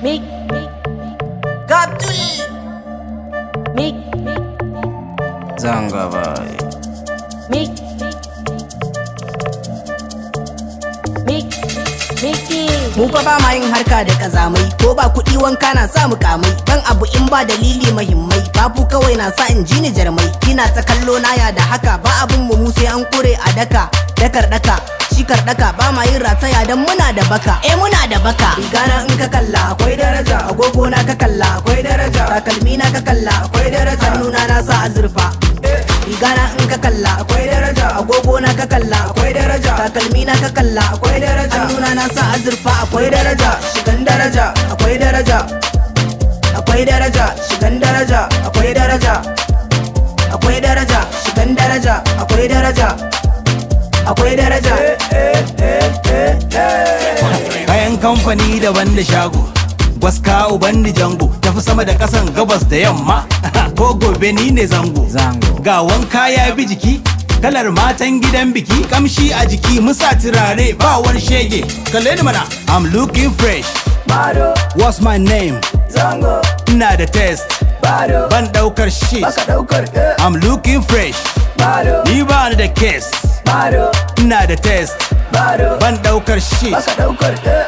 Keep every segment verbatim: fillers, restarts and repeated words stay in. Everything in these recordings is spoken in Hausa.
Mick, Gabdul, Mick, Zanga boy. Mick, Mick, Mickey. Mu fa ba ma yin harka da kazamai, ko ba kuɗi wanka na sa mu kamai. Dan abu in ba dalili mahimmai, babu kawai na sa in ji ni jarmai. Kina ta kallo na ya da haka, ba abun mu mu sai an kure a daka. Dakar daka, shikar daka, ba ma yin rataya dan muna da baka. Eh muna da baka. Rigana in ka kalla akwai daraja, agogo na ka kalla akwai daraja, takalmi na ka kalla akwai daraja, hannuna na sa azurfa. Rigana in ka kalla akwai daraja, agogo na ka kalla akwai daraja, takalmi na ka kalla akwai daraja, hannuna na sa azurfa akwai daraja, shigan daraja akwai daraja, akwai daraja, shigan daraja akwai daraja, akwai daraja, shigan daraja akwai daraja, akwai daraja. Kayan kamfani daban da shago, gwaska uban da jango, tafi sama da kasan gabas da yamma. Ko gobe ni ne zango, Zango. ga wanka ya bi jiki, kalar matan gidan biki, kamshi a jiki, musa turare ba wani shege. Kalle ni mana, I'm looking fresh. Bado, What's my name? zango, Ina da test, bado, ban daukar shit. baka daukar eh, I'm looking fresh, bado, ni ba ni da case. bado, Ina da test, bado, ban daukar shit. baka daukar eh.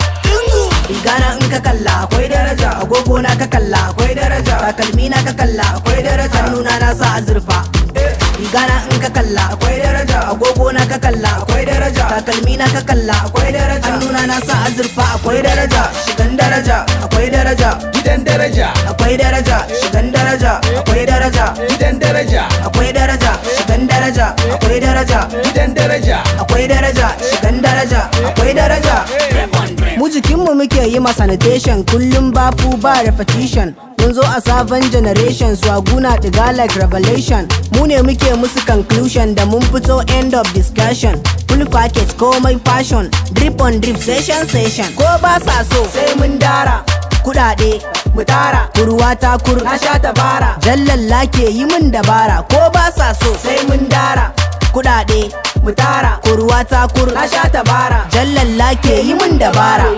Rigana in ka kalla akwai daraja, agogo na ka kalla akwai daraja, takalmi na ka kalla akwai daraja, hannuna na sa azurfa. Rigana in ka kalla akwai daraja, agogo na ka kalla akwai daraja, takalmi na ka kalla akwai daraja, hannuna na sa azurfa akwai daraja, shigan daraja akwai daraja, Gidan daraja, akwai daraja, shigan daraja akwai daraja, gidan daraja, akwai daraja, shigan daraja akwai daraja, gidan daraja. akwai daraja, shigan daraja akwai daraja. Mu jikinmu muke yi ma sanitation, kullum bafu ba repetition. Mun zo a sabon generation, swaguna diga like revelation. Mu ne muke musu conclusion da mun fito end of discussion. Full package komai fashion, drip on drip session session. Ko ba sa so sai mun dara, kudade mu tara, kurwa ta kur na sha tabara, jallalla ke yi mun dabara. Ko ba sa so sai mun dara, kudade mu tara, kurwa ta kur na sha tabara, jallalla ke yi mun dabara.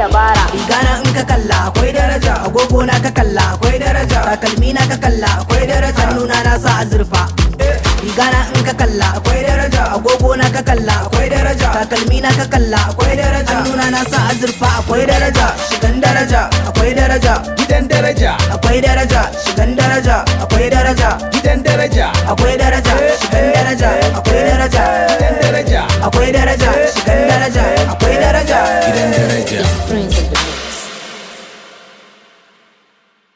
Rigana in ka kalla akwai daraja, agogo na ka kalla akwai daraja, takalmi na ka kalla akwai daraja, hannuna na sa azurfa. Rigana in ka kalla akwai daraja, agogo na ka kalla akwai daraja, takalmi na ka kalla akwai daraja, hannuna na sa azurfa akwai daraja, shigan daraja akwai daraja, Gidan daraja, akwai daraja, shigan daraja akwai daraja, gidan daraja, akwai daraja, shigan daraja akwai daraja, gidan daraja. akwai daraja.